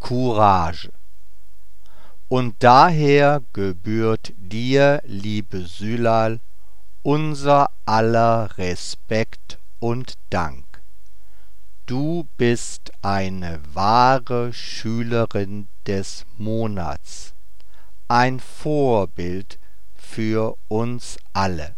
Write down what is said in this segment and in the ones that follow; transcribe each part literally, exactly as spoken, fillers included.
Courage. Und daher gebührt dir, liebe Sülal, unser aller Respekt und Dank. Du bist eine wahre Schülerin des Monats, ein Vorbild für uns alle.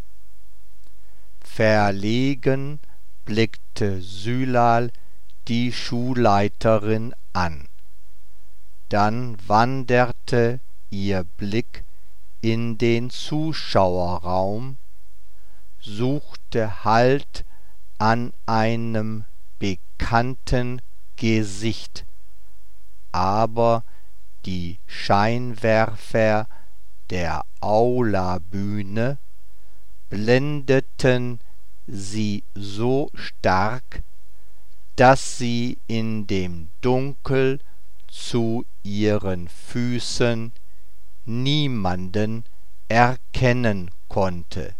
Verlegen blickte Sülal die Schulleiterin an. Dann wanderte ihr Blick in den Zuschauerraum, suchte Halt an einem bekannten Gesicht, aber die Scheinwerfer der Aulabühne blendeten sie so stark, dass sie in dem Dunkel zu ihren Füßen niemanden erkennen konnte.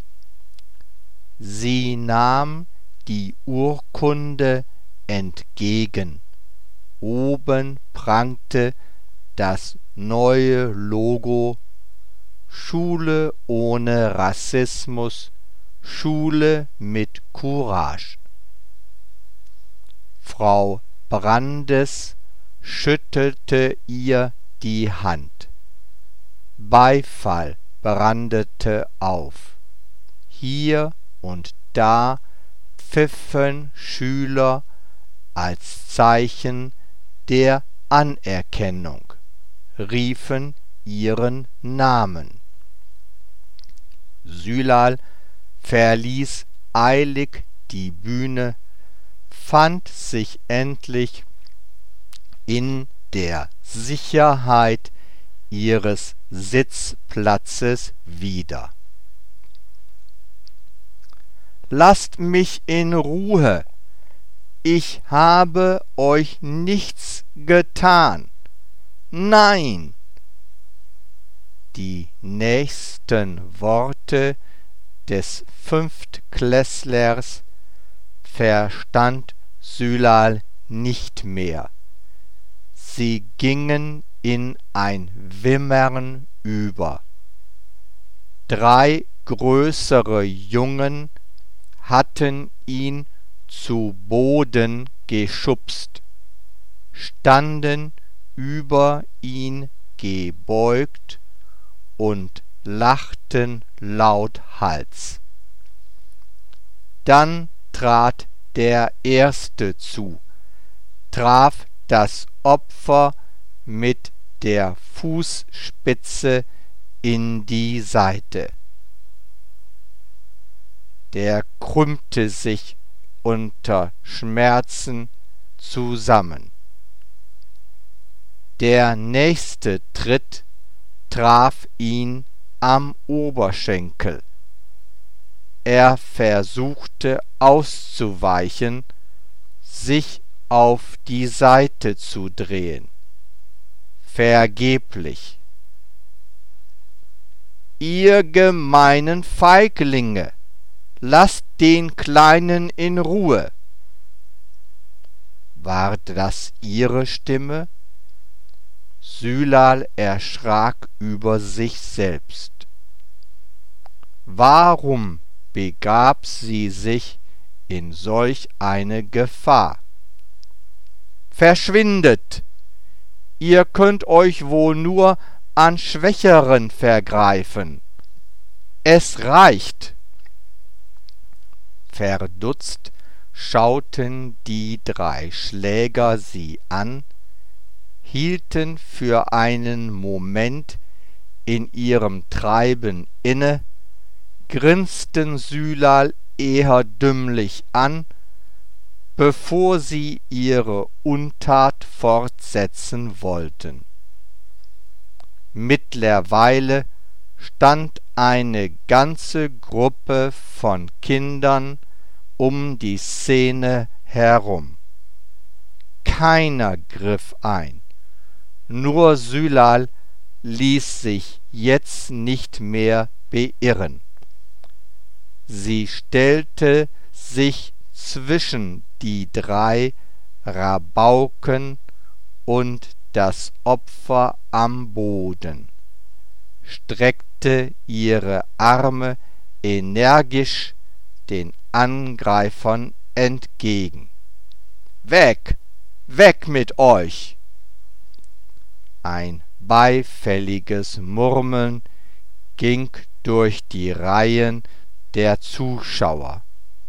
Sie nahm die Urkunde entgegen. Oben prangte das neue Logo: Schule ohne Rassismus, Schule mit Courage. Frau Brandes schüttelte ihr die Hand. Beifall brandete auf. Hier und da pfiffen Schüler als Zeichen der Anerkennung, riefen ihren Namen. Sülal verließ eilig die Bühne, fand sich endlich in der Sicherheit ihres Sitzplatzes wieder. »Lasst mich in Ruhe! Ich habe euch nichts getan! Nein!« Die nächsten Worte des Fünftklässlers verstand Sülal nicht mehr. Sie gingen in ein Wimmern über. Drei größere Jungen hatten ihn zu Boden geschubst, standen über ihn gebeugt und lachten lauthals. Dann trat der Erste zu, traf das Opfer mit der Fußspitze in die Seite. Der krümmte sich unter Schmerzen zusammen. Der nächste Tritt traf ihn am Oberschenkel. Er versuchte auszuweichen, sich auf die Seite zu drehen. Vergeblich. »Ihr gemeinen Feiglinge! Lasst den Kleinen in Ruhe!« War das ihre Stimme? Sülal erschrak über sich selbst. Warum begab sie sich in solch eine Gefahr? »Verschwindet! Ihr könnt euch wohl nur an Schwächeren vergreifen. Es reicht!« Verdutzt schauten die drei Schläger sie an, hielten für einen Moment in ihrem Treiben inne, grinsten Sülal eher dümmlich an, bevor sie ihre Untat fortsetzen wollten. Mittlerweile stand eine ganze Gruppe von Kindern um die Szene herum. Keiner griff ein. Nur Sülal ließ sich jetzt nicht mehr beirren. Sie stellte sich zwischen die drei Rabauken und das Opfer am Boden, streckte ihre Arme energisch den Angreifern entgegen. »Weg, weg mit euch!« Ein beifälliges Murmeln ging durch die Reihen der Zuschauer.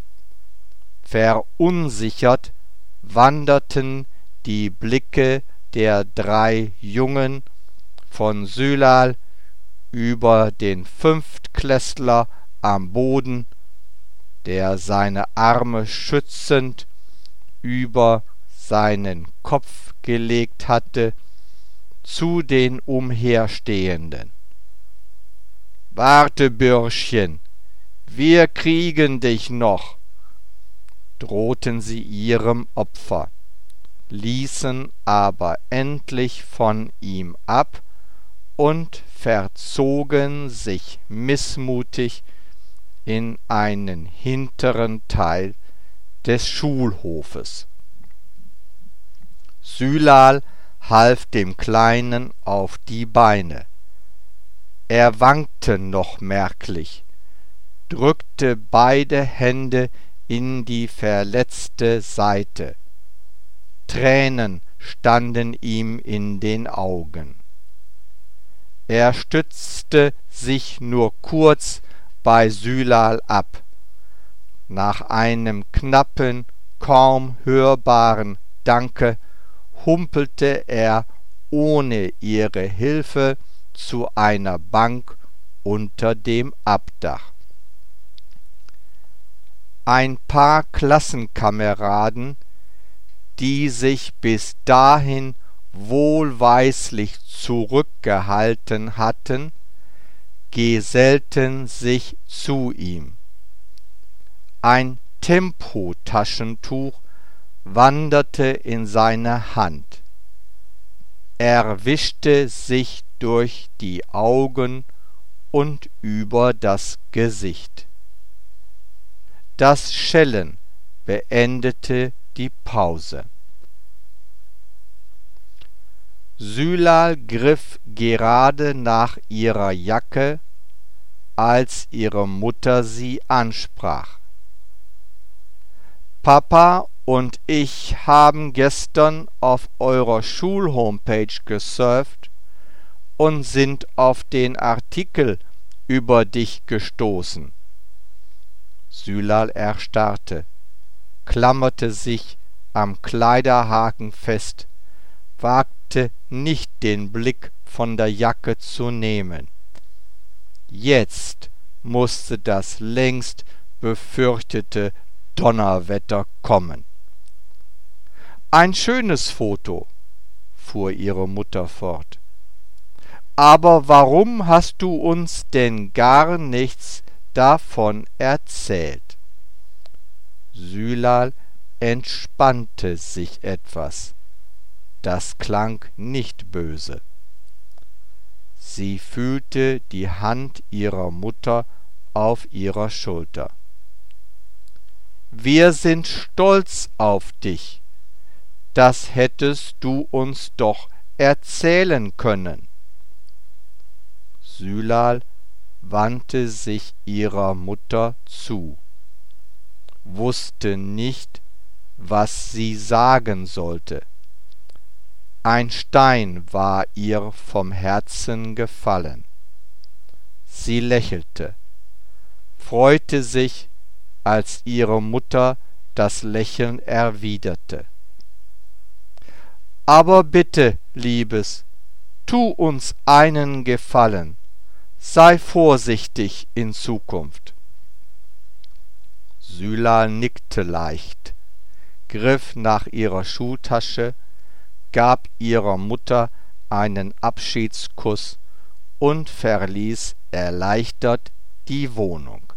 Verunsichert wanderten die Blicke der drei Jungen von Sylal über den Fünftklässler am Boden, der seine Arme schützend über seinen Kopf gelegt hatte, zu den Umherstehenden. »Warte, Bürschchen, wir kriegen dich noch«, drohten sie ihrem Opfer, ließen aber endlich von ihm ab und verzogen sich missmutig in einen hinteren Teil des Schulhofes. Sylal half dem Kleinen auf die Beine. Er wankte noch merklich, drückte beide Hände in die verletzte Seite. Tränen standen ihm in den Augen. Er stützte sich nur kurz bei Sylal ab. Nach einem knappen, kaum hörbaren Danke humpelte er ohne ihre Hilfe zu einer Bank unter dem Abdach. Ein paar Klassenkameraden, die sich bis dahin wohlweislich zurückgehalten hatten, gesellten sich zu ihm. Ein Tempotaschentuch wanderte in seine Hand. Er wischte sich durch die Augen und über das Gesicht. Das Schellen beendete die Pause. Sylal griff gerade nach ihrer Jacke, als ihre Mutter sie ansprach. »Papa und ich haben gestern auf eurer Schulhomepage gesurft und sind auf den Artikel über dich gestoßen.« Sylal erstarrte, klammerte sich am Kleiderhaken fest, wagte nicht den Blick von der Jacke zu nehmen. Jetzt musste das längst befürchtete Donnerwetter kommen. »Ein schönes Foto«, fuhr ihre Mutter fort. »Aber warum hast du uns denn gar nichts davon erzählt?« Sylal entspannte sich etwas. Das klang nicht böse. Sie fühlte die Hand ihrer Mutter auf ihrer Schulter. »Wir sind stolz auf dich. Das hättest du uns doch erzählen können.« Sylal wandte sich ihrer Mutter zu, wusste nicht, was sie sagen sollte. Ein Stein war ihr vom Herzen gefallen. Sie lächelte, freute sich, als ihre Mutter das Lächeln erwiderte. »Aber bitte, Liebes, tu uns einen Gefallen, sei vorsichtig in Zukunft.« Sylal nickte leicht, griff nach ihrer Schultasche, gab ihrer Mutter einen Abschiedskuss und verließ erleichtert die Wohnung.